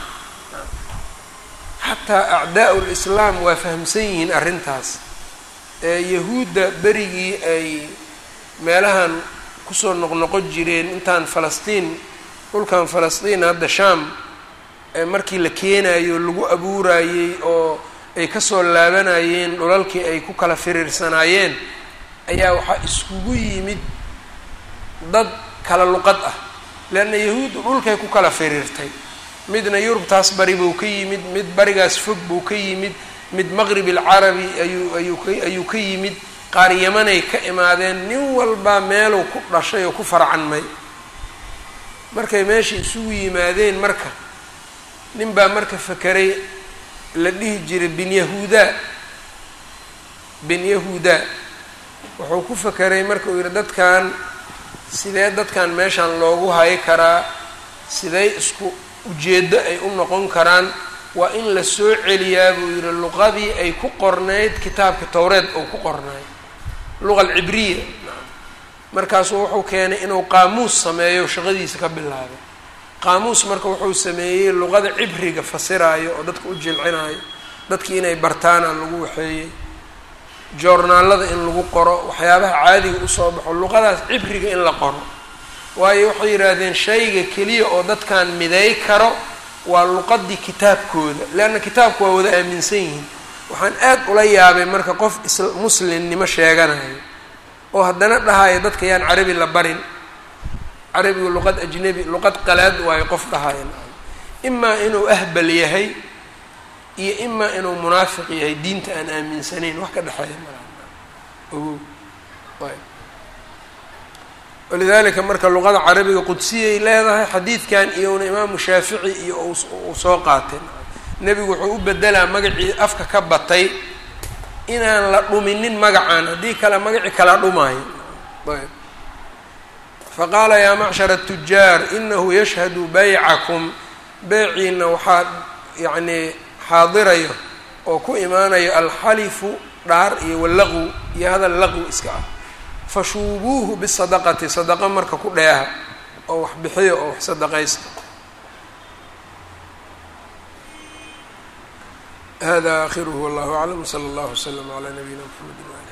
xataa acdaa'u lislaam waa fahamsan yihiin arrintaas. yahuudda berigii ay meelahan kusoo noqnoqon jireen intaan falastiin dhulkan falastiin hadda shaam markii la keenayo lagu abuurayey oo ay kasoo laabanayeen dhulalkii ay ku kala firiirsanaayeen ayaa waxaa iskugu yimid dad kala luqad ah. leanna yahuuddu dhulkay ku kala firiirtay, midna yurubtaas bari buu ka yimid, mid barigaas fog buu ka yimid, mid maqrib alcarabi ayuu ayuu ka ayuu ka yimid, qaar yamanay ka imaadeen. nin walbaa meeluu ku dhashay oo ku farcanmay. markay meesha isugu yimaadeen marka nin baa marka fakeray la dhihi jiray bin yahuuda bin yahuuda wuxuu ku fakeray marka uu yidhi dadkan sidee dadkan meeshaan loogu hayi karaa, sidee isku ujeeddo ay u noqon karaan. waa in la soo celiyaa buu yidhi luqadii ay ku qornayd kitaabka towreed oo ku qornayd, luqa alcibriya. markaasuu wuxuu keenay inuu qaamuus sameeyo shaqadiisa ka bilaabay. qaamuus marka wuxuu sameeyey luqada cibriga fasiraayo oo dadka u jilcinaayo, dadkii inay bartaana lagu waxeeyey, joornaalada in lagu qoro, waxyaabaha caadiga usoo baxo luqadaas cibriga in la qoro. waayo waxay yidhaahdeen shayga keliya oo dadkan miday karo waa luqadii kitaabkooda, leanna kitaabku waa wada aaminsan yihiin. waxaan aad ula yaabay marka qof muslimnimo sheeganayo oo haddana dhahaya dadka yaan carabi la barin, carabigu luqad ajnabi luqad qalaad waayo qof dhahaya imaa inuu ahbal yahay iyo imaa inuu munaafiq yahay diinta aan aaminsanayn wax ka dhexeeya malaha. walidaalika marka luqada carabiga qudsiyay leedahay xadiidkan iyona imaamu shaafici iyo uu soo qaateen nebigu wuxuu u bedelaa magacii afka ka batay inaan la dhuminin magacaan haddii kale magaci kala dhumaayo. ayb faqaala yaa macshara الtujaar inahu yashhadu baycakum beyciina waxaa yacnii xaadirayo oo ku imaanayo alxalifu dhaar iyo walaqu iyo hadal laqwi iska ah fashuubuuhu bisadaqati sadaqa marka ku dheeha oo wax bixiyo oo wax sadaqaysta. hada akhiruhu wallahu aclam, sala allahu waslama calaa nabiyina mxamedi.